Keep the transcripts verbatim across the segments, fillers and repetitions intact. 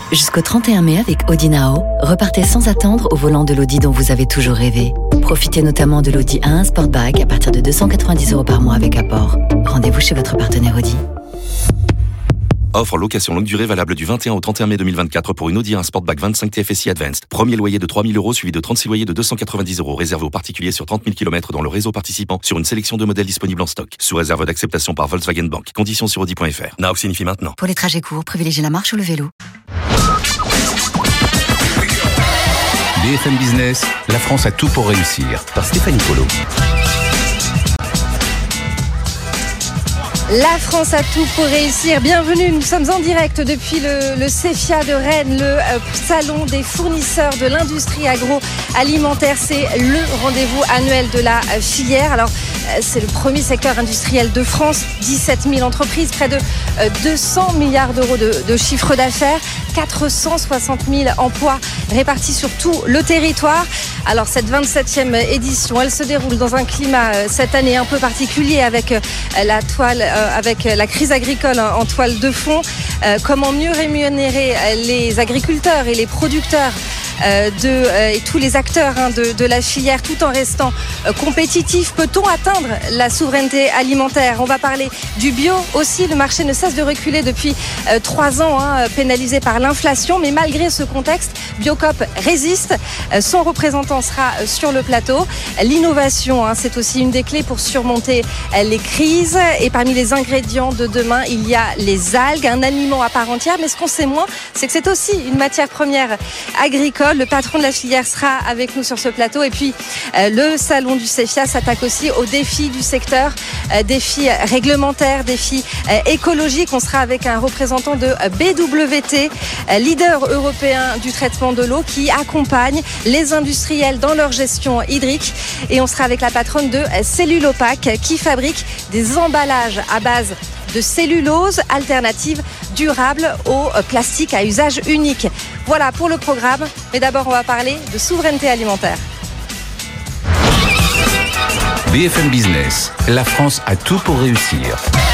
Jusqu'au trente et un mai avec Audi Nao, repartez sans attendre au volant de l'Audi dont vous avez toujours rêvé. Profitez notamment de l'Audi A un Sportback à partir de deux cent quatre-vingt-dix euros par mois avec apport. Rendez-vous chez votre partenaire Audi. Offre location longue durée valable du vingt et un au trente et un mai deux mille vingt-quatre pour une Audi A un Sportback vingt-cinq T F S I Advanced. Premier loyer de trois mille euros suivi de trente-six loyers de deux cent quatre-vingt-dix euros réservé aux particuliers sur trente mille kilomètres dans le réseau participant sur une sélection de modèles disponibles en stock. Sous réserve d'acceptation par Volkswagen Bank. Conditions sur audi point f r. Now signifie maintenant. Pour les trajets courts, privilégiez la marche ou le vélo. B F M Business, la France a tout pour réussir, par Stéphanie Colo. La France a tout pour réussir. Bienvenue, nous sommes en direct depuis le, le CEFIA de Rennes, le euh, salon des fournisseurs de l'industrie agroalimentaire. C'est le rendez-vous annuel de la euh, filière. Alors, euh, c'est le premier secteur industriel de France. dix-sept mille entreprises, près de euh, deux cents milliards d'euros de, de chiffre d'affaires, quatre cent soixante mille emplois répartis sur tout le territoire. Alors, cette vingt-septième édition, elle se déroule dans un climat euh, cette année un peu particulier avec euh, la toile... Euh, avec la crise agricole en toile de fond. Euh, comment mieux rémunérer les agriculteurs et les producteurs euh, de, euh, et tous les acteurs hein, de, de la filière tout en restant euh, compétitifs? Peut-on atteindre la souveraineté alimentaire? On va parler du bio aussi. Le marché ne cesse de reculer depuis euh, trois ans, hein, pénalisé par l'inflation. Mais malgré ce contexte, Biocop résiste. Euh, son représentant sera euh, sur le plateau. L'innovation, hein, c'est aussi une des clés pour surmonter euh, les crises. Et parmi les ingrédients de demain, il y a les algues, un aliment à part entière. Mais ce qu'on sait moins, c'est que c'est aussi une matière première agricole. Le patron de la filière sera avec nous sur ce plateau. Et puis, euh, le salon du CEFIA s'attaque aussi aux défis du secteur, euh, défis réglementaires, défis euh, écologiques. On sera avec un représentant de B W T, euh, leader européen du traitement de l'eau, qui accompagne les industriels dans leur gestion hydrique. Et on sera avec la patronne de euh, Cellulopac, qui fabrique des emballages à base de cellulose alternative durable au plastique à usage unique. Voilà pour le programme. Mais d'abord, on va parler de souveraineté alimentaire. B F M Business, la France a tout pour réussir.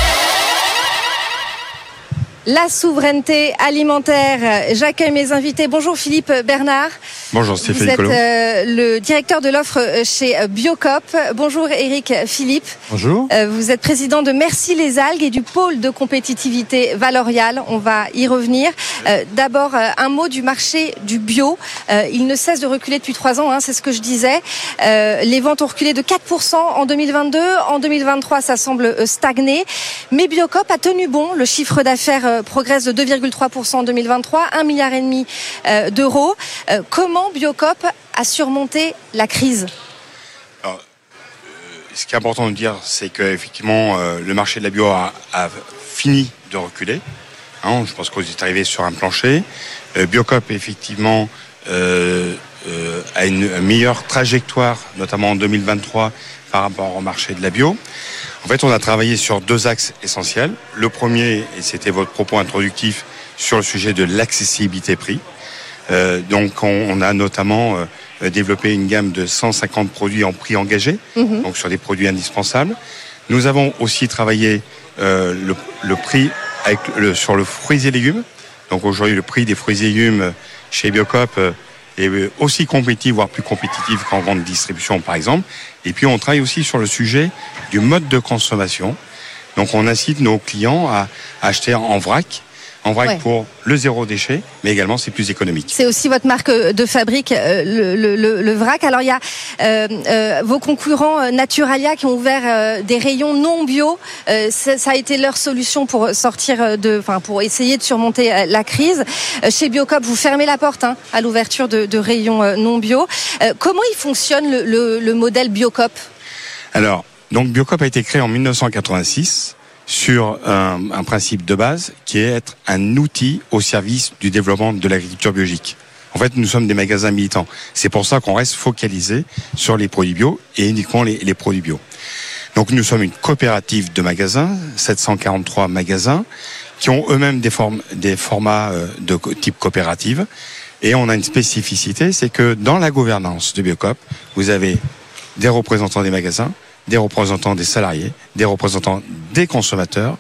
La souveraineté alimentaire. J'accueille mes invités. Bonjour Philippe Bernard. Bonjour Stéphanie Vous Colo. êtes euh, le directeur de l'offre chez Biocop. Bonjour Éric Philippe. Bonjour. Euh, vous êtes président de Merci les algues et du pôle de compétitivité Valorial. On va y revenir. Euh, d'abord, euh, un mot du marché du bio. Euh, il ne cesse de reculer depuis trois ans, hein, c'est ce que je disais. Euh, les ventes ont reculé de quatre pour cent en deux mille vingt-deux. En deux mille vingt-trois, ça semble stagner. Mais Biocop a tenu bon. Le chiffre d'affaires euh, progresse de deux virgule trois pour cent en deux mille vingt-trois, un virgule cinq milliard euh, d'euros. Euh, comment Biocop a surmonté la crise? Alors, euh, ce qui est important de dire, c'est qu'effectivement, euh, le marché de la bio a, a fini de reculer. Hein, je pense qu'on est arrivé sur un plancher. Euh, Biocop, effectivement, euh, euh, a une, une meilleure trajectoire, notamment en deux mille vingt-trois, par rapport au marché de la bio. En fait, on a travaillé sur deux axes essentiels. Le premier, et c'était votre propos introductif, sur le sujet de l'accessibilité prix. Euh, donc, on, on a notamment euh, développé une gamme de cent cinquante produits en prix engagé, mmh. donc sur des produits indispensables. Nous avons aussi travaillé euh, le, le prix avec le, sur le fruits et légumes. Donc, aujourd'hui, le prix des fruits et légumes chez Biocop euh, est aussi compétitif, voire plus compétitif qu'en grande distribution, par exemple. Et puis, on travaille aussi sur le sujet du mode de consommation. Donc, on incite nos clients à, à acheter en vrac, en vrac ouais. pour le zéro déchet, mais également c'est plus économique. C'est aussi votre marque de fabrique, le, le, le, le vrac. Alors, il y a euh, euh, vos concurrents euh, Naturalia qui ont ouvert euh, des rayons non bio. Euh, ça, ça a été leur solution pour sortir de, enfin, pour essayer de surmonter euh, la crise. Euh, chez Biocop, vous fermez la porte hein, à l'ouverture de, de rayons euh, non bio. Euh, comment il fonctionne le, le, le modèle Biocop? Alors, donc Biocop a été créé en mille neuf cent quatre-vingt-six sur un, un principe de base qui est être un outil au service du développement de l'agriculture biologique. En fait, nous sommes des magasins militants. C'est pour ça qu'on reste focalisé sur les produits bio et uniquement les, les produits bio. Donc nous sommes une coopérative de magasins, sept cent quarante-trois magasins, qui ont eux-mêmes des, formes, des formats de type coopérative. Et on a une spécificité, c'est que dans la gouvernance de Biocop, vous avez des représentants des magasins, des représentants des salariés, des représentants des consommateurs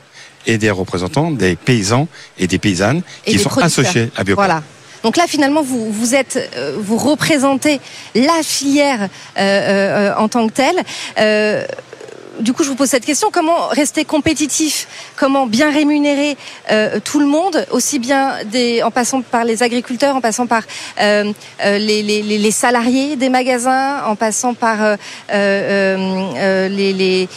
et des représentants des paysans et des paysannes et qui des sont associés à Biocop. Voilà. Donc là, finalement, vous, vous êtes, euh, vous représentez la filière euh, euh, en tant que telle. Euh, du coup, je vous pose cette question, comment rester compétitif, comment bien rémunérer euh, tout le monde, aussi bien des, en passant par les agriculteurs, en passant par euh, euh, les, les, les salariés des magasins, en passant par euh, euh, euh, les, les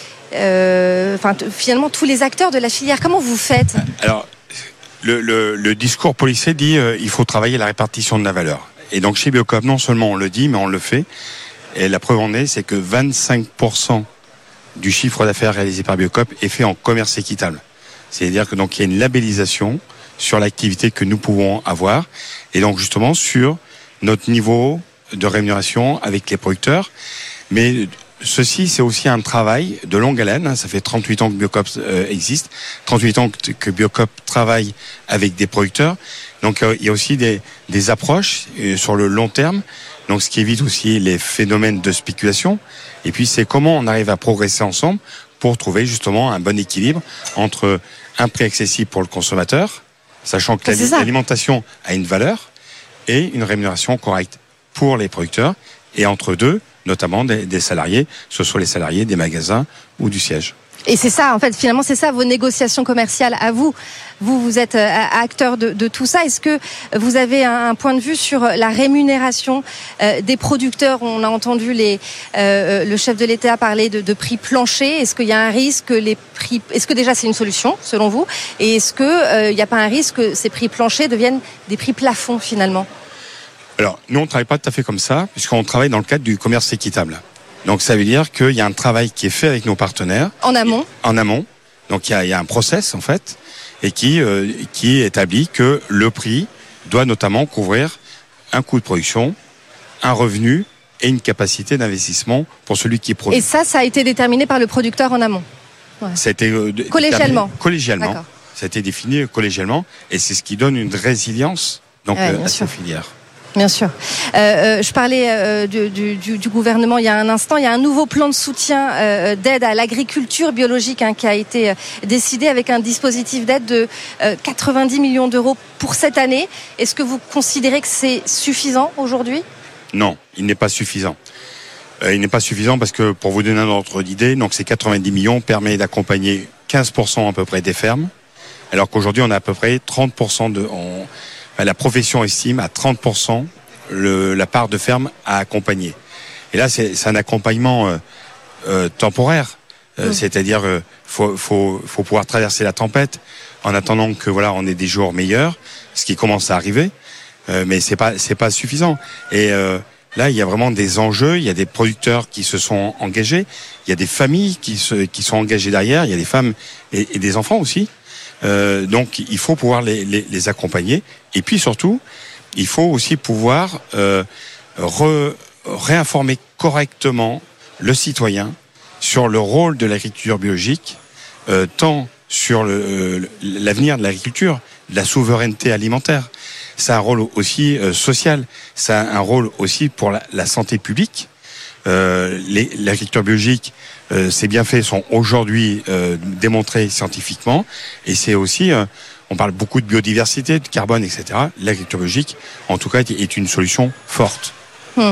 euh, enfin, t- finalement tous les acteurs de la filière. Comment vous faites ? Alors, le, le, le discours policier dit euh, il faut travailler la répartition de la valeur. Et donc chez Biocop, non seulement on le dit, mais on le fait. Et la preuve en est, c'est que vingt-cinq pour cent du chiffre d'affaires réalisé par Biocop est fait en commerce équitable. C'est-à-dire que donc il y a une labellisation sur l'activité que nous pouvons avoir, et donc justement sur notre niveau de rémunération avec les producteurs. Mais ceci, c'est aussi un travail de longue haleine. Ça fait trente-huit ans que Biocop euh, existe, trente-huit ans que, que Biocop travaille avec des producteurs. Donc euh, il y a aussi des, des approches euh, sur le long terme, donc ce qui évite aussi les phénomènes de spéculation. Et puis c'est comment on arrive à progresser ensemble pour trouver justement un bon équilibre entre un prix accessible pour le consommateur, sachant que C'est ça. l'alimentation a une valeur, et une rémunération correcte pour les producteurs, et entre deux, notamment des, des salariés, que ce soit les salariés des magasins ou du siège. Et c'est ça, en fait, finalement, c'est ça vos négociations commerciales à vous. Vous, vous êtes euh, acteur de, de tout ça. Est-ce que vous avez un, un point de vue sur la rémunération euh, des producteurs ? On a entendu les, euh, le chef de l'État parler de, de prix plancher. Est-ce qu'il y a un risque que les prix, est-ce que déjà c'est une solution selon vous ? Et est-ce que euh, il n'y a pas un risque que ces prix planchers deviennent des prix plafonds finalement ? Alors, nous, on ne travaille pas tout à fait comme ça, puisqu'on travaille dans le cadre du commerce équitable. Donc, ça veut dire qu'il y a un travail qui est fait avec nos partenaires. En amont ? En amont. Donc, il y a, il y a un process, en fait, et qui, euh, qui établit que le prix doit notamment couvrir un coût de production, un revenu et une capacité d'investissement pour celui qui produit. Et ça, ça a été déterminé par le producteur en amont ? Ouais. Ça a été, euh, Collégialement. déterminé Collégialement. D'accord. Ça a été défini collégialement, et c'est ce qui donne une résilience donc, Ouais, euh, bien à sûr. ces filières. Bien sûr. Euh, euh, je parlais euh, du, du, du gouvernement il y a un instant. Il y a un nouveau plan de soutien euh, d'aide à l'agriculture biologique hein, qui a été euh, décidé avec un dispositif d'aide de euh, quatre-vingt-dix millions d'euros pour cette année. Est-ce que vous considérez que c'est suffisant aujourd'hui ? Non, il n'est pas suffisant. Euh, il n'est pas suffisant parce que, pour vous donner un ordre d'idée, donc ces quatre-vingt-dix millions permet d'accompagner quinze pour cent à peu près des fermes, alors qu'aujourd'hui on a à peu près trente pour cent de... On, la profession estime à trente pour cent le, la part de ferme à accompagner. Et là, c'est, c'est un accompagnement euh, euh, temporaire, euh, mmh. c'est-à-dire euh, faut, faut, faut pouvoir traverser la tempête en attendant que voilà, on ait des jours meilleurs, ce qui commence à arriver, euh, mais c'est pas, c'est pas suffisant. Et euh, là, il y a vraiment des enjeux. Il y a des producteurs qui se sont engagés, il y a des familles qui se, qui sont engagées derrière, il y a des femmes et, et des enfants aussi. Euh, donc il faut pouvoir les, les, les accompagner, et puis surtout il faut aussi pouvoir euh, re, réinformer correctement le citoyen sur le rôle de l'agriculture biologique, euh, tant sur le, euh, l'avenir de l'agriculture, de la souveraineté alimentaire. C'est un rôle aussi euh, social, c'est un rôle aussi pour la, la santé publique. Euh, les, l'agriculture biologique, euh, ses bienfaits sont aujourd'hui euh, démontrés scientifiquement, et c'est aussi, euh, on parle beaucoup de biodiversité, de carbone, et cetera. L'agriculture biologique, en tout cas, est une solution forte. Hum.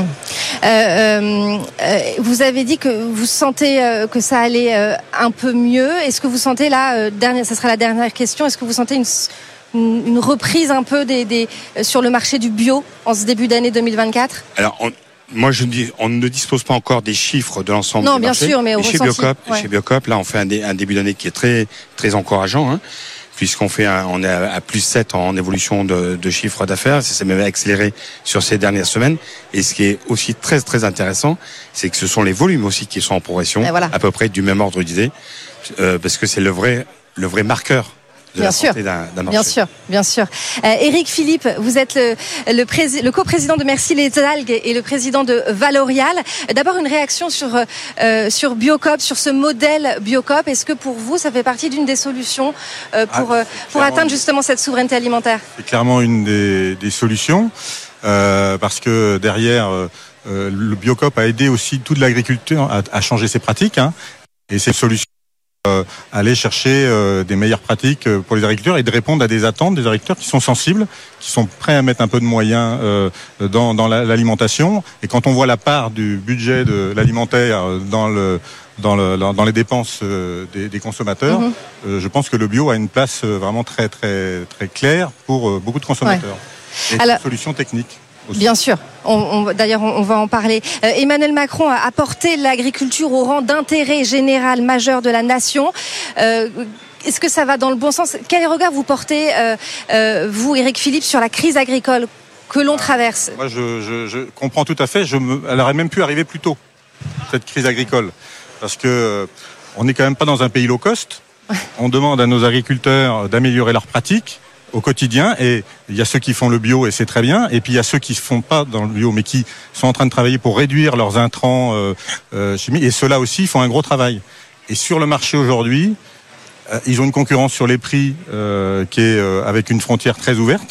Euh, euh, vous avez dit que vous sentez euh, que ça allait euh, un peu mieux. Est-ce que vous sentez là, euh, dernière, ça sera la dernière question, est-ce que vous sentez une, une, une reprise un peu des, des, euh, sur le marché du bio en ce début d'année deux mille vingt-quatre ? Alors, on... Moi, je dis, on ne dispose pas encore des chiffres de l'ensemble non, du bien marché. sûr, mais au chez ressenti, Biocop, ouais. chez Biocop, là, on fait un, dé, un début d'année qui est très, très encourageant, hein, puisqu'on fait, un, on est à, à plus sept en évolution de, de chiffre d'affaires. Ça s'est même accéléré sur ces dernières semaines. Et ce qui est aussi très, très intéressant, c'est que ce sont les volumes aussi qui sont en progression, voilà. à peu près du même ordre d'idée, euh, parce que c'est le vrai, le vrai marqueur. Bien sûr, d'un, d'un bien sûr, bien sûr. Euh, Éric Philippe, vous êtes le, le, prési- le coprésident de Merci les Algues et le président de Valorial. D'abord, une réaction sur euh, sur Biocop, sur ce modèle Biocop. Est-ce que pour vous, ça fait partie d'une des solutions euh, pour ah, pour atteindre justement cette souveraineté alimentaire ? C'est clairement une des, des solutions euh, parce que derrière, euh, le Biocop a aidé aussi toute l'agriculture à, à changer ses pratiques, hein, et ces solutions euh, aller chercher euh, des meilleures pratiques pour les agriculteurs et de répondre à des attentes des agriculteurs qui sont sensibles, qui sont prêts à mettre un peu de moyens euh, dans, dans la, l'alimentation. Et quand on voit la part du budget de l'alimentaire dans le Dans, le, dans les dépenses euh, des, des consommateurs, mmh. euh, je pense que le bio a une place euh, vraiment très très très claire pour euh, beaucoup de consommateurs. Ouais. Et Alors, une solution technique aussi. Bien sûr. On, on, d'ailleurs, on, on va en parler. Euh, Emmanuel Macron a porté l'agriculture au rang d'intérêt général majeur de la nation. Euh, Est-ce que ça va dans le bon sens ? Quel regard vous portez, euh, euh, vous, Éric Philippe, sur la crise agricole que l'on traverse ? Moi, je, je, je comprends tout à fait. Je me, elle aurait même pu arriver plus tôt, cette crise agricole. Parce que euh, on n'est quand même pas dans un pays low cost. On demande à nos agriculteurs d'améliorer leurs pratiques au quotidien. Et il y a ceux qui font le bio et c'est très bien. Et puis il y a ceux qui ne font pas dans le bio mais qui sont en train de travailler pour réduire leurs intrants euh, euh, chimiques. Et ceux-là aussi font un gros travail. Et sur le marché aujourd'hui, euh, ils ont une concurrence sur les prix euh, qui est euh, avec une frontière très ouverte.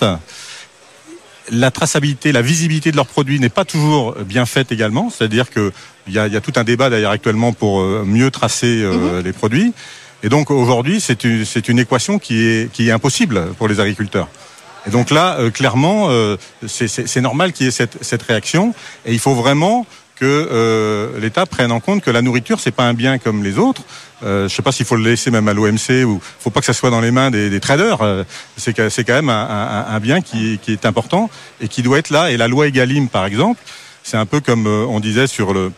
La traçabilité, la visibilité de leurs produits n'est pas toujours bien faite également. C'est-à-dire que il y a, il y a tout un débat d'ailleurs actuellement pour mieux tracer euh, mmh. les produits. Et donc aujourd'hui, c'est une, c'est une équation qui est, qui est impossible pour les agriculteurs. Et donc là, euh, clairement, euh, c'est, c'est, c'est normal qu'il y ait cette, cette réaction. Et il faut vraiment que euh, l'État prenne en compte que la nourriture, c'est pas un bien comme les autres. Euh, je sais pas s'il faut le laisser même à l'O M C ou faut pas que ça soit dans les mains des, des traders. Euh, c'est, c'est quand même un, un, un bien qui, qui est important et qui doit être là. Et la loi Egalim, par exemple, c'est un peu comme euh, on disait sur le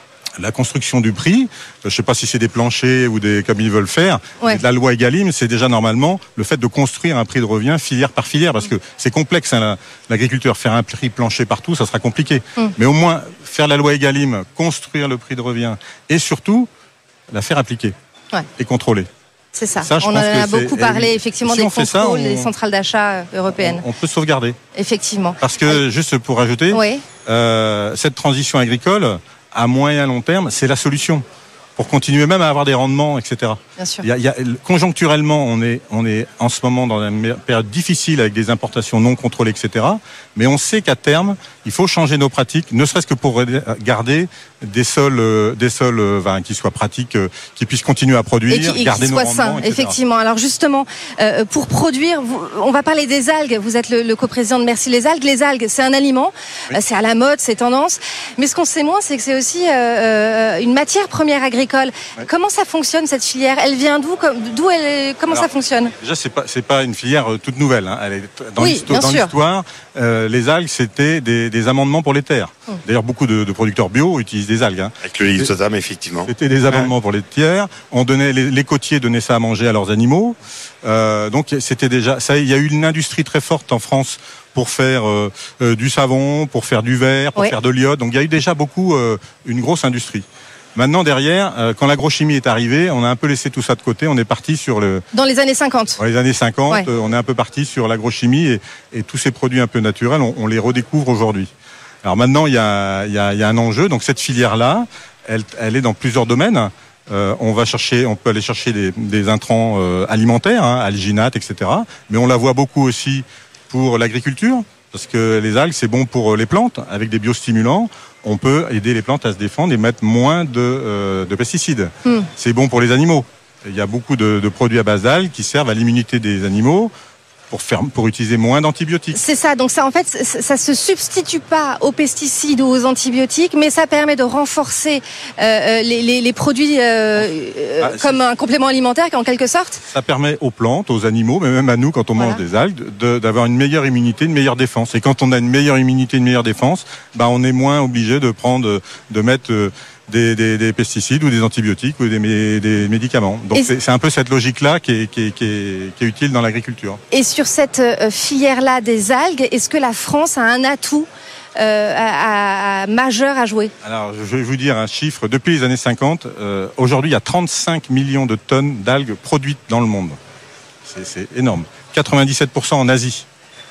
la construction du prix. Je sais pas si c'est des planchers ou des comme ils veulent faire. Ouais. La loi Egalim, c'est déjà normalement le fait de construire un prix de revient filière par filière, parce que c'est complexe. Hein, la, l'agriculteur faire un prix plancher partout, ça sera compliqué. Mm. Mais au moins faire la loi Egalim, construire le prix de revient et surtout la faire appliquer ouais. et contrôler. C'est ça. ça on en a beaucoup parlé, effectivement, si des contrôles ça, on... des centrales d'achat européennes. On, on peut sauvegarder. Effectivement. Parce que, juste pour ajouter, oui. euh, cette transition agricole, à moyen long terme, c'est la solution pour continuer même à avoir des rendements, et cetera. Bien sûr. Il y a, il y a, conjoncturellement, on est, on est en ce moment dans une période difficile avec des importations non contrôlées, et cetera. Mais on sait qu'à terme, il faut changer nos pratiques, ne serait-ce que pour garder des sols, euh, des sols euh, enfin, qui soient pratiques, euh, qui puissent continuer à produire, et qui, et garder qui nos soient rendements, sains, et cetera. Effectivement. Alors justement, euh, pour produire, vous, on va parler des algues. Vous êtes le, le coprésident de Merci les algues. Les algues, c'est un aliment, oui. euh, c'est à la mode, c'est tendance. Mais ce qu'on sait moins, c'est que c'est aussi euh, euh, une matière première agricole. Oui. Comment ça fonctionne cette filière ? Elle vient d'où ? D'où elle est, comment Alors, ça fonctionne ? Déjà, c'est pas c'est pas une filière euh, toute nouvelle. Hein. Elle est dans, oui, l'histoire, dans l'histoire, euh, les algues c'était des, des amendements pour les terres. Hum. D'ailleurs, beaucoup de, de producteurs bio utilisent des algues. Hein. Avec le glyphosate, effectivement. C'était des amendements ouais. pour les terres. On donnait les, les côtiers donnaient ça à manger à leurs animaux. Euh, donc c'était déjà ça. Il y a eu une industrie très forte en France pour faire euh, euh, du savon, pour faire du verre, pour oui. faire de l'iode. Donc il y a eu déjà beaucoup euh, une grosse industrie. Maintenant, derrière, euh, quand l'agrochimie est arrivée, on a un peu laissé tout ça de côté. On est parti sur le... Dans les années cinquante. Dans les années cinquante, ouais. euh, on est un peu parti sur l'agrochimie et, et tous ces produits un peu naturels, on, on les redécouvre aujourd'hui. Alors maintenant, il y a, il y a, il y a un enjeu. Donc cette filière-là, elle, elle est dans plusieurs domaines. Euh, on va chercher, on peut aller chercher des, des intrants euh, alimentaires, hein, alginates, et cetera. Mais on la voit beaucoup aussi pour l'agriculture, parce que les algues, c'est bon pour les plantes, avec des biostimulants. On peut aider les plantes à se défendre et mettre moins de, euh, de pesticides. Mm. C'est bon pour les animaux. Il y a beaucoup de, de produits à base d'algues qui servent à l'immunité des animaux pour faire, pour utiliser moins d'antibiotiques. C'est ça. Donc ça, en fait, ça se substitue pas aux pesticides ou aux antibiotiques, mais ça permet de renforcer euh, les, les, les produits euh, ah, comme un complément alimentaire, en quelque sorte. Ça permet aux plantes, aux animaux, mais même à nous, quand on voilà. mange des algues, de, d'avoir une meilleure immunité, une meilleure défense. Et quand on a une meilleure immunité, une meilleure défense, bah on est moins obligé de prendre, de mettre euh, Des, des, des pesticides ou des antibiotiques ou des, des médicaments. Donc c'est, c'est un peu cette logique-là qui est, qui, est, qui, est, qui est utile dans l'agriculture. Et sur cette filière-là des algues, est-ce que la France a un atout euh, à, à, majeur à jouer ? Alors je vais vous dire un chiffre. Depuis les années cinquante, euh, aujourd'hui il y a trente-cinq millions de tonnes d'algues produites dans le monde. C'est, c'est énorme. quatre-vingt-dix-sept pour cent en Asie.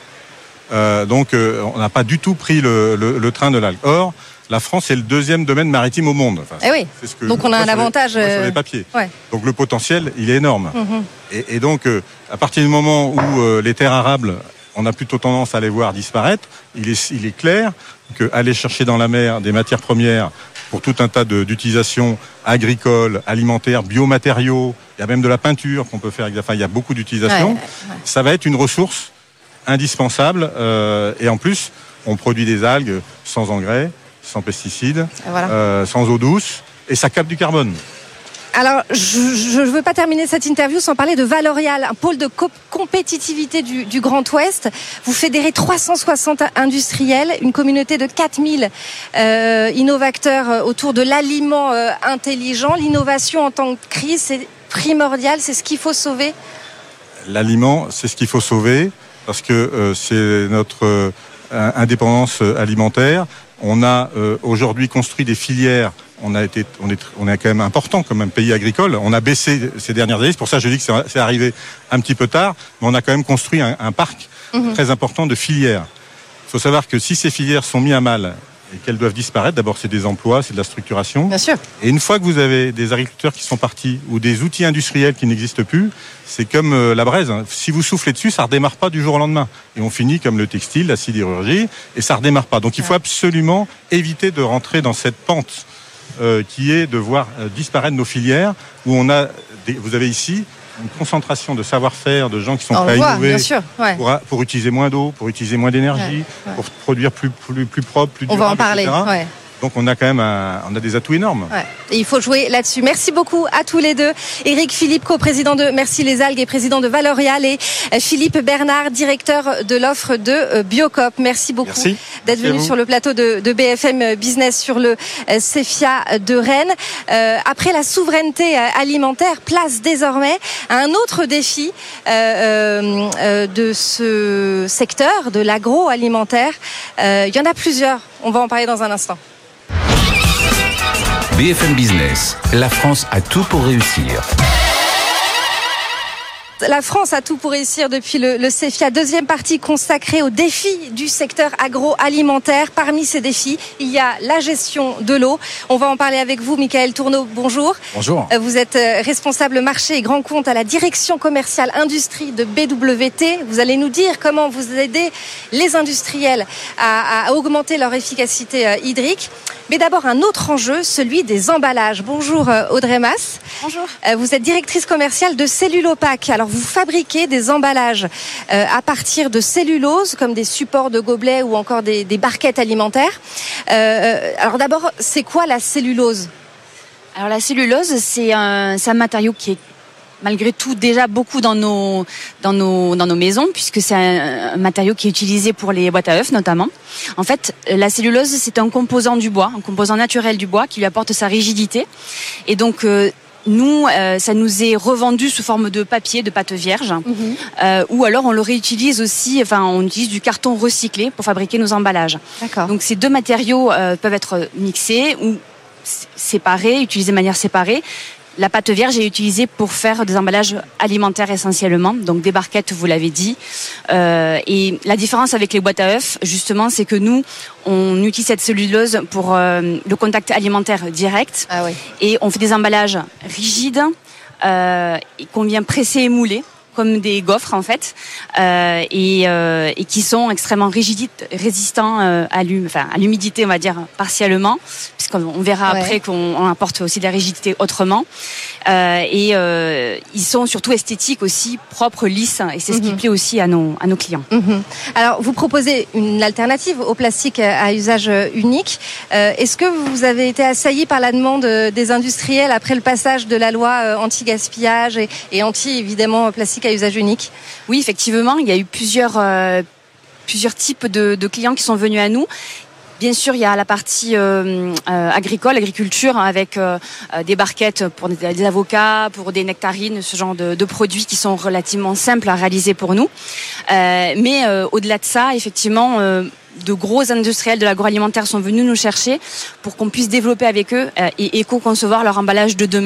Euh, donc euh, on n'a pas du tout pris le, le, le train de l'algue. Or, la France est le deuxième domaine maritime au monde. Enfin, eh oui. C'est ce que donc on a un avantage les, sur les papiers. Ouais. Donc le potentiel, il est énorme. Mm-hmm. Et, et donc, euh, à partir du moment où euh, les terres arables, on a plutôt tendance à les voir disparaître, il est, il est clair qu'aller chercher dans la mer des matières premières pour tout un tas de, d'utilisations agricoles, alimentaires, biomatériaux. Il y a même de la peinture qu'on peut faire. Enfin, il y a beaucoup d'utilisations. Ouais, ouais. Ça va être une ressource indispensable. Euh, et en plus, on produit des algues sans engrais, sans pesticides, voilà. euh, sans eau douce, et ça capte du carbone. Alors, je ne veux pas terminer cette interview sans parler de Valorial, un pôle de co- compétitivité du, du Grand Ouest. Vous fédérez trois cent soixante industriels, une communauté de quatre mille euh, innovateurs autour de l'aliment euh, intelligent. L'innovation en temps de crise, c'est primordial, c'est ce qu'il faut sauver. L'aliment, c'est ce qu'il faut sauver, parce que euh, c'est notre euh, indépendance alimentaire. On a euh, aujourd'hui construit des filières. On a été, on est, on est quand même important comme un pays agricole. On a baissé ces dernières années. C'est pour ça que je dis que c'est, c'est arrivé un petit peu tard, mais on a quand même construit un, un parc mmh. très important de filières. Il faut savoir que si ces filières sont mises à mal et qu'elles doivent disparaître, d'abord c'est des emplois, c'est de la structuration. Bien sûr. Et une fois que vous avez des agriculteurs qui sont partis ou des outils industriels qui n'existent plus, c'est comme euh, la braise. Hein. Si vous soufflez dessus, ça redémarre pas du jour au lendemain. Et on finit comme le textile, la sidérurgie, et ça redémarre pas. Donc il faut absolument éviter de rentrer dans cette pente. Euh, qui est de voir euh, disparaître nos filières où on a, des, vous avez ici une concentration de savoir-faire, de gens qui sont on prêts à innover bien sûr, ouais. pour, pour utiliser moins d'eau, pour utiliser moins d'énergie, ouais, ouais. pour produire plus, plus, plus propre, plus durable, on va en parler, ouais. Donc on a quand même un, on a des atouts énormes. Ouais. Et il faut jouer là-dessus. Merci beaucoup à tous les deux. Éric Philippe, co-président de Merci les algues et président de Valorial, et Philippe Bernard, directeur de l'offre de Biocop. Merci beaucoup Merci. d'être Merci venu sur le plateau de, de B F M Business sur le CEFIA de Rennes. Euh, après la souveraineté alimentaire, place désormais à un autre défi euh, euh, de ce secteur, de l'agroalimentaire. Euh, il y en a plusieurs. On va en parler dans un instant. B F M Business, la France a tout pour réussir. La France a tout pour réussir depuis le, le CEFIA. Deuxième partie consacrée aux défis du secteur agroalimentaire. Parmi ces défis, il y a la gestion de l'eau. On va en parler avec vous, Michael Tourneau. Bonjour. Bonjour. Vous êtes responsable marché et grand compte à la direction commerciale industrie de B W T. Vous allez nous dire comment vous aidez les industriels à, à augmenter leur efficacité euh, hydrique. Mais d'abord, un autre enjeu, celui des emballages. Bonjour Audrey Masse. Bonjour. Vous êtes directrice commerciale de Cellulopac. Alors, vous fabriquez des emballages euh, à partir de cellulose, comme des supports de gobelets ou encore des, des barquettes alimentaires. Euh, alors d'abord, c'est quoi la cellulose ? Alors la cellulose, c'est un, c'est un matériau qui est malgré tout déjà beaucoup dans nos dans nos dans nos maisons, puisque c'est un, un matériau qui est utilisé pour les boîtes à œufs notamment. En fait, la cellulose, c'est un composant du bois, un composant naturel du bois qui lui apporte sa rigidité. Et donc euh, nous, euh, ça nous est revendu sous forme de papier, de pâte vierge, mmh. euh, ou alors on le réutilise aussi. Enfin, on utilise du carton recyclé pour fabriquer nos emballages. D'accord. Donc ces deux matériaux euh, peuvent être mixés ou séparés, utilisés de manière séparée. La pâte vierge est utilisée pour faire des emballages alimentaires essentiellement, donc des barquettes, vous l'avez dit. Euh, et la différence avec les boîtes à œufs, justement, c'est que nous, on utilise cette cellulose pour euh, le contact alimentaire direct. Ah oui. Et on fait des emballages rigides euh, qu'on vient presser et mouler, comme des gaufres en fait, euh, et, euh, et qui sont extrêmement rigides, résistants euh, à, l'hum, enfin, à l'humidité, on va dire partiellement, puisqu'on verra ouais. après qu'on on apporte aussi de la rigidité autrement. Euh, et euh, ils sont surtout esthétiques aussi, propres, lisses, et c'est mm-hmm. ce qui plaît aussi à nos, à nos clients. Mm-hmm. Alors, vous proposez une alternative au plastique à usage unique. Euh, est-ce que vous avez été assailli par la demande des industriels après le passage de la loi anti-gaspillage et, et anti, évidemment, plastique à usage unique ? Oui, effectivement, il y a eu plusieurs, euh, plusieurs types de, de clients qui sont venus à nous. Bien sûr, il y a la partie euh, euh, agricole, agriculture, avec euh, des barquettes pour des, des avocats, pour des nectarines, ce genre de, de produits qui sont relativement simples à réaliser pour nous. Euh, mais euh, au-delà de ça, effectivement, euh, de gros industriels de l'agroalimentaire sont venus nous chercher pour qu'on puisse développer avec eux euh, et éco-concevoir leur emballage de demain.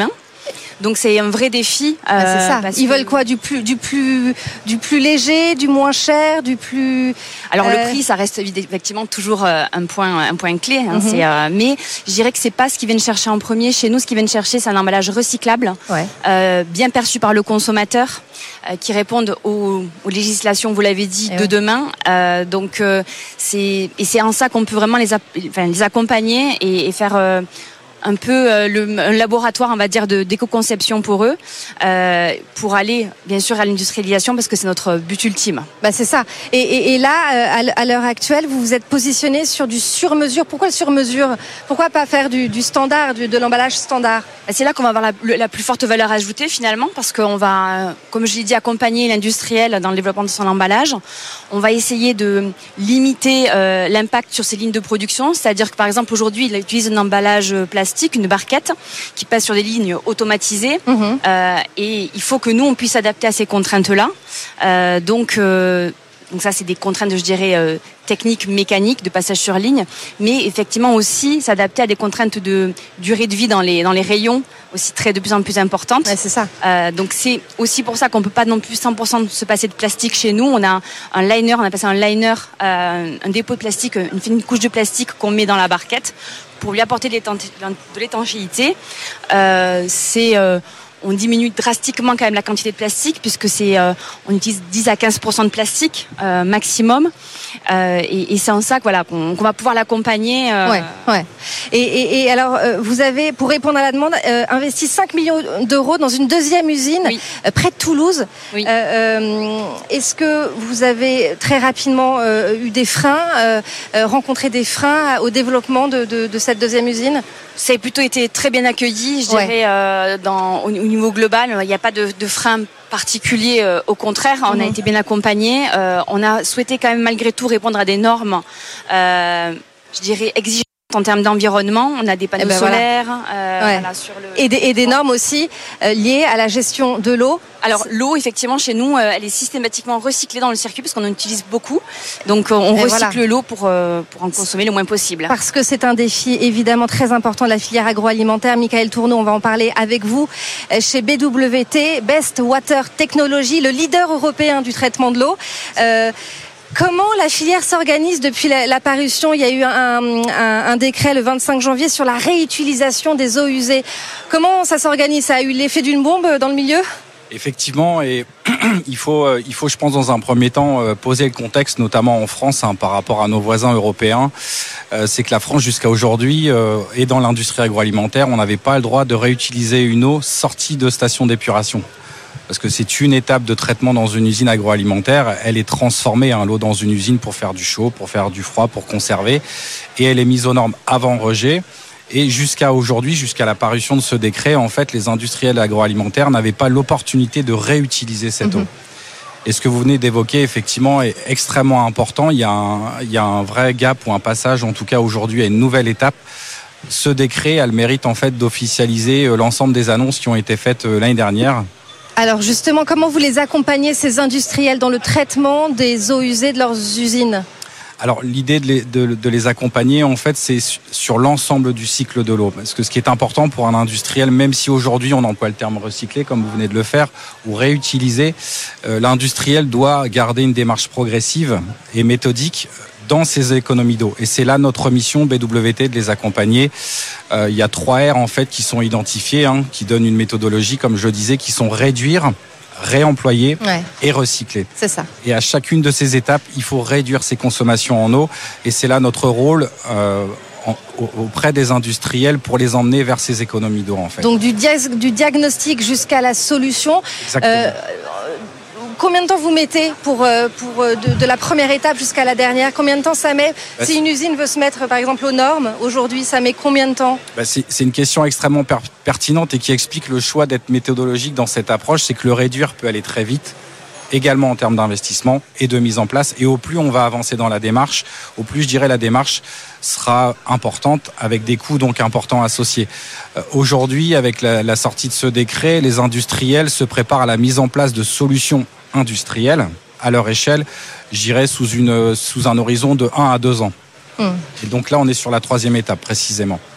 Donc c'est un vrai défi. Euh, ah, c'est ça. Ils que... veulent quoi, du plus, du plus, du plus léger, du moins cher, du plus. Alors euh... le prix, ça reste effectivement toujours un point, un point clé. Hein, mm-hmm. c'est, euh, mais je dirais que c'est pas ce qu'ils viennent chercher en premier. Chez nous, ce qu'ils viennent chercher, c'est un emballage recyclable, ouais. euh, bien perçu par le consommateur, euh, qui répondent aux, aux législations, vous l'avez dit, et de ouais. demain. Euh, donc euh, c'est et c'est en ça qu'on peut vraiment les, enfin, les accompagner et, et faire. Euh, un peu euh, le, un laboratoire, on va dire, de, d'éco-conception pour eux, euh, pour aller, bien sûr, à l'industrialisation, parce que c'est notre but ultime. Bah c'est ça. Et, et, et là, euh, à l'heure actuelle, vous vous êtes positionné sur du sur-mesure. Pourquoi le sur-mesure ? Pourquoi pas faire du, du standard, du, de l'emballage standard ? C'est là qu'on va avoir la, la plus forte valeur ajoutée, finalement, parce qu'on va, comme je l'ai dit, accompagner l'industriel dans le développement de son emballage. On va essayer de limiter euh, l'impact sur ses lignes de production, c'est-à-dire que, par exemple, aujourd'hui, il utilise un emballage plastique, une barquette qui passe sur des lignes automatisées mmh. euh, et il faut que nous on puisse s'adapter à ces contraintes-là. Euh, donc, euh, donc ça c'est des contraintes, je dirais, euh, techniques, mécaniques, de passage sur ligne, mais effectivement aussi s'adapter à des contraintes de durée de vie dans les dans les rayons aussi très de plus en plus importantes. Ouais, c'est ça. Euh, donc c'est aussi pour ça qu'on peut pas non plus cent pour cent se passer de plastique chez nous. On a un, un liner, on appelle ça un liner, euh, un dépôt de plastique, une fine couche de plastique qu'on met dans la barquette pour lui apporter de l'étanchéité. Euh, c'est, euh, on diminue drastiquement quand même la quantité de plastique puisque c'est, euh, on utilise dix à quinze pour cent de plastique euh, maximum. Euh, et, et c'est en ça que, voilà, qu'on, qu'on va pouvoir l'accompagner. Euh... Ouais, ouais. Et, et, et alors, euh, vous avez, pour répondre à la demande, euh, investi cinq millions d'euros dans une deuxième usine oui. euh, près de Toulouse. Oui. Euh, euh, est-ce que vous avez très rapidement euh, eu des freins, euh, euh, rencontré des freins au développement de, de, de cette deuxième usine ? Ça a plutôt été très bien accueilli, je ouais. dirais, euh, dans, au, au niveau global. Il n'y a pas de, de frein particulier, euh, au contraire, on mmh. a été bien accompagnés. Euh, on a souhaité quand même malgré tout répondre à des normes, euh, je dirais, exigeantes en termes d'environnement. On a des panneaux eh ben solaires. Voilà. Euh, ouais. voilà, sur le... Et des, et des normes aussi euh, liées à la gestion de l'eau. Alors l'eau, effectivement, chez nous, euh, elle est systématiquement recyclée dans le circuit parce qu'on en utilise beaucoup. Donc euh, on et recycle voilà. l'eau pour, euh, pour en consommer le moins possible. Parce que c'est un défi évidemment très important de la filière agroalimentaire. Michael Tourneau, on va en parler avec vous chez B W T, Best Water Technology, le leader européen du traitement de l'eau. Euh, Comment la filière s'organise depuis la, la parution ? Il y a eu un, un, un décret le vingt-cinq janvier sur la réutilisation des eaux usées. Comment ça s'organise ? Ça a eu l'effet d'une bombe dans le milieu ? Effectivement, et il faut, il faut, je pense, dans un premier temps, poser le contexte, notamment en France, hein, par rapport à nos voisins européens. Euh, c'est que la France, jusqu'à aujourd'hui, euh, et dans l'industrie agroalimentaire, on n'avait pas le droit de réutiliser une eau sortie de station d'épuration. Parce que c'est une étape de traitement dans une usine agroalimentaire. Elle est transformée, hein, l'eau dans une usine pour faire du chaud, pour faire du froid, pour conserver. Et elle est mise aux normes avant rejet. Et jusqu'à aujourd'hui, jusqu'à la parution de ce décret, en fait, les industriels agroalimentaires n'avaient pas l'opportunité de réutiliser cette mmh. eau. Et ce que vous venez d'évoquer, effectivement, est extrêmement important. Il y a un, il y a un vrai gap ou un passage, en tout cas aujourd'hui, à une nouvelle étape. Ce décret a le mérite, en fait, d'officialiser l'ensemble des annonces qui ont été faites l'année dernière. Alors justement, comment vous les accompagnez, ces industriels, dans le traitement des eaux usées de leurs usines ? Alors l'idée de les, de, de les accompagner, en fait, c'est sur l'ensemble du cycle de l'eau. Parce que ce qui est important pour un industriel, même si aujourd'hui on emploie le terme recycler, comme vous venez de le faire, ou réutiliser, euh, l'industriel doit garder une démarche progressive et méthodique dans ces économies d'eau. Et c'est là notre mission B W T de les accompagner. Euh, il y a trois R en fait qui sont identifiés, hein, qui donnent une méthodologie, comme je le disais, qui sont réduire, réemployer ouais. et recycler. C'est ça. Et à chacune de ces étapes, il faut réduire ses consommations en eau. Et c'est là notre rôle euh, en, auprès des industriels pour les emmener vers ces économies d'eau en fait. Donc du, dia- du diagnostic jusqu'à la solution. Exactement. Euh, Combien de temps vous mettez pour, pour de, de la première étape jusqu'à la dernière ? Combien de temps ça met ? bah, Si une usine veut se mettre, par exemple, aux normes, aujourd'hui, ça met combien de temps ? bah, c'est, c'est une question extrêmement per- pertinente et qui explique le choix d'être méthodologique dans cette approche. C'est que le réduire peut aller très vite, également en termes d'investissement et de mise en place. Et au plus on va avancer dans la démarche, au plus, je dirais, la démarche sera importante, avec des coûts donc importants associés. Euh, aujourd'hui, avec la, la sortie de ce décret, les industriels se préparent à la mise en place de solutions industriels à leur échelle, j'irais sous, une, sous un horizon de un à deux ans. Mmh. Et donc là, on est sur la troisième étape, précisément.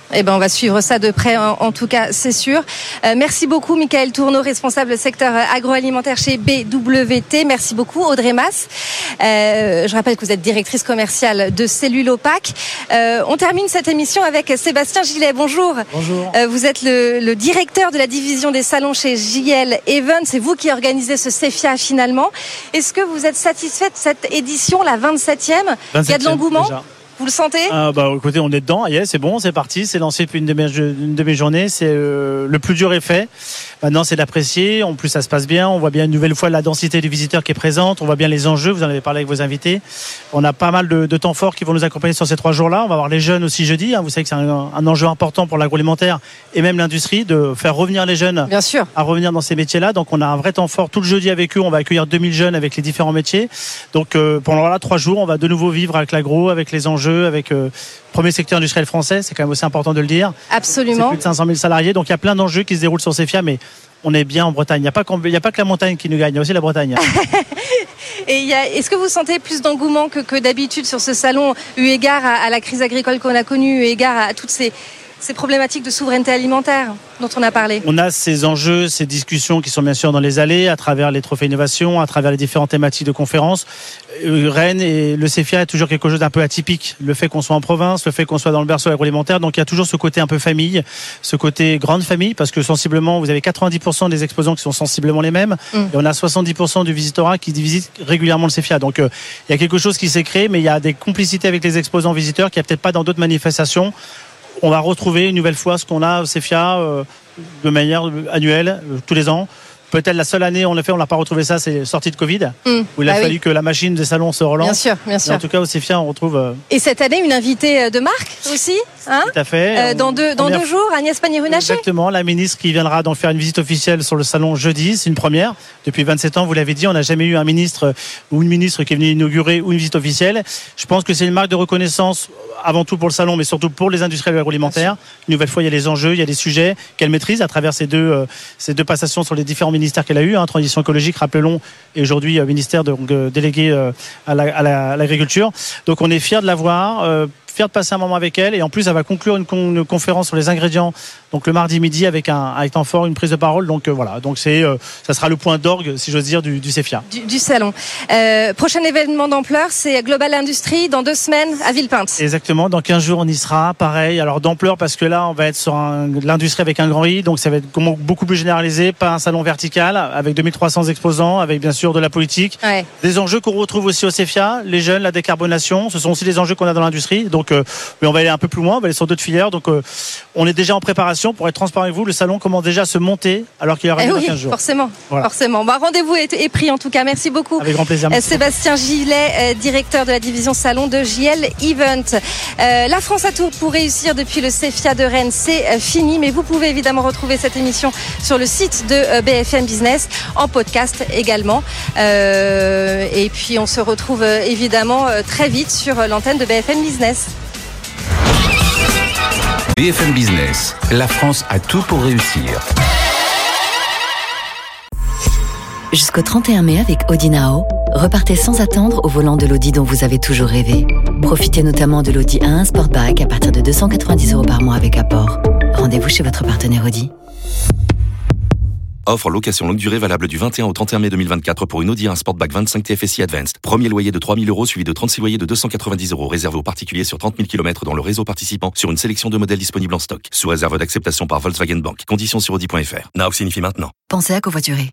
Eh ben, on va suivre ça de près, en, en tout cas, c'est sûr. Euh, merci beaucoup, Michael Tourneau, responsable secteur agroalimentaire chez B W T. Merci beaucoup, Audrey Masse. Euh, je rappelle que vous êtes directrice commerciale de Cellulopac. Euh, on termine cette émission avec Sébastien Gillet. Bonjour. Bonjour. Euh, vous êtes le, le directeur de la division des salons chez J L Event. C'est vous qui organisez ce CEFIA finalement. Est-ce que vous êtes satisfait de cette édition, la vingt-septième? Il y a de l'engouement déjà. Vous le sentez? Ah bah écoutez, on est dedans, yeah, c'est bon, c'est parti, c'est lancé depuis une demi- demi-journée, c'est euh, le plus dur est fait. Maintenant c'est d'apprécier, en plus ça se passe bien, on voit bien une nouvelle fois la densité des visiteurs qui est présente, on voit bien les enjeux, vous en avez parlé avec vos invités. On a pas mal de, de temps forts qui vont nous accompagner sur ces trois jours-là, on va voir les jeunes aussi jeudi, hein. Vous savez que c'est un, un enjeu important pour l'agroalimentaire et même l'industrie, de faire revenir les jeunes bien sûr. à revenir dans ces métiers-là. Donc on a un vrai temps fort tout le jeudi avec eux, on va accueillir deux mille jeunes avec les différents métiers. Donc euh, pendant là trois jours, on va de nouveau vivre avec l'agro, avec les enjeux, avec euh, premier secteur industriel français, c'est quand même aussi important de le dire. Absolument. C'est plus de cinq cent mille salariés, donc il y a plein d'enjeux qui se déroulent sur CEFIA, mais on est bien en Bretagne. Il n'y a pas, il n'y a pas que la montagne qui nous gagne, il y a aussi la Bretagne. Et il y a, est-ce que vous sentez plus d'engouement que, que d'habitude sur ce salon, eu égard à, à la crise agricole qu'on a connue, eu égard à toutes ces, ces problématiques de souveraineté alimentaire dont on a parlé? On a ces enjeux, ces discussions qui sont bien sûr dans les allées, à travers les trophées innovation, à travers les différentes thématiques de conférences. Rennes et le CEFIA est toujours quelque chose d'un peu atypique. Le fait qu'on soit en province, le fait qu'on soit dans le berceau agroalimentaire, donc il y a toujours ce côté un peu famille, ce côté grande famille, parce que sensiblement, vous avez quatre-vingt-dix pour cent des exposants qui sont sensiblement les mêmes, mmh. et on a soixante-dix pour cent du visitorat qui visite régulièrement le CEFIA. Donc euh, il y a quelque chose qui s'est créé, mais il y a des complicités avec les exposants visiteurs qu'il n'y a peut-être pas dans d'autres manifestations. On va retrouver une nouvelle fois ce qu'on a au CEFIA euh, de manière annuelle, euh, tous les ans. Peut-être la seule année, on l'a fait, on l'a pas retrouvé ça, c'est sortie de Covid, mmh. où il a bah fallu oui. que la machine des salons se relance. Bien sûr, bien sûr. Mais en tout cas, au CEFIA, on retrouve. Euh... Et cette année, une invitée de marque aussi, hein? Tout à fait. Euh, dans deux, dans deux jours, Agnès Pannier-Runacher. Exactement, la ministre qui viendra donc faire une visite officielle sur le salon jeudi, c'est une première. Depuis vingt-sept ans, vous l'avez dit, on n'a jamais eu un ministre ou une ministre qui est venue inaugurer ou une visite officielle. Je pense que c'est une marque de reconnaissance avant tout pour le salon, mais surtout pour les industriels agroalimentaires. Une nouvelle fois, il y a les enjeux, il y a des sujets qu'elle maîtrise à travers ces deux, euh, ces deux passations sur les différents ministères qu'elle a eu, hein, transition écologique, rappelons, et aujourd'hui euh, ministère de, de, délégué euh, à, la, à, la, à l'agriculture. Donc on est fiers de la voir. Euh, fier de passer un moment avec elle, et en plus elle va conclure une, con, une conférence sur les ingrédients donc le mardi midi avec un avec temps fort, une prise de parole. Donc euh, voilà, donc c'est euh, ça sera le point d'orgue, si j'ose dire, du, du CEFIA, du, du salon. Euh, prochain événement d'ampleur, c'est Global Industrie dans deux semaines à Villepinte. Exactement, dans quinze jours on y sera, pareil, alors d'ampleur parce que là on va être sur un, l'industrie avec un grand I, donc ça va être beaucoup plus généralisé, pas un salon vertical avec deux mille trois cents exposants, avec bien sûr de la politique, ouais. Des enjeux qu'on retrouve aussi au CEFIA, les jeunes, la décarbonation, ce sont aussi des enjeux qu'on a dans l'industrie. Donc Donc, euh, mais on va aller un peu plus loin, on va aller sur d'autres filières. Donc, euh, on est déjà en préparation. Pour être transparent avec vous, le salon commence déjà à se monter alors qu'il y aura eh dans oui, quinze jours. Forcément, voilà. forcément. Bah, rendez-vous est, est pris en tout cas. Merci beaucoup. Avec grand plaisir. Euh, Sébastien Gillet, euh, directeur de la division salon de J L Event. Euh, la France à tour pour réussir depuis le CEFIA de Rennes, c'est euh, fini. Mais vous pouvez évidemment retrouver cette émission sur le site de euh, B F M Business, en podcast également. Euh, et puis on se retrouve euh, évidemment euh, très vite sur euh, l'antenne de B F M Business. B F M Business, la France a tout pour réussir. Jusqu'au trente et un mai avec Audi Nao, repartez sans attendre au volant de l'Audi dont vous avez toujours rêvé. Profitez notamment de l'Audi A un Sportback à partir de deux cent quatre-vingt-dix euros par mois avec apport. Rendez-vous chez votre partenaire Audi. Offre location longue durée valable du vingt et un au trente et un mai deux mille vingt-quatre pour une Audi A un Sportback vingt-cinq T F S I Advanced. Premier loyer de trois mille euros suivi de trente-six loyers de deux cent quatre-vingt-dix euros réservé aux particuliers sur trente mille kilomètres dans le réseau participant sur une sélection de modèles disponibles en stock. Sous réserve d'acceptation par Volkswagen Bank. Conditions sur audi point f r. Now signifie maintenant. Pensez à covoiturer.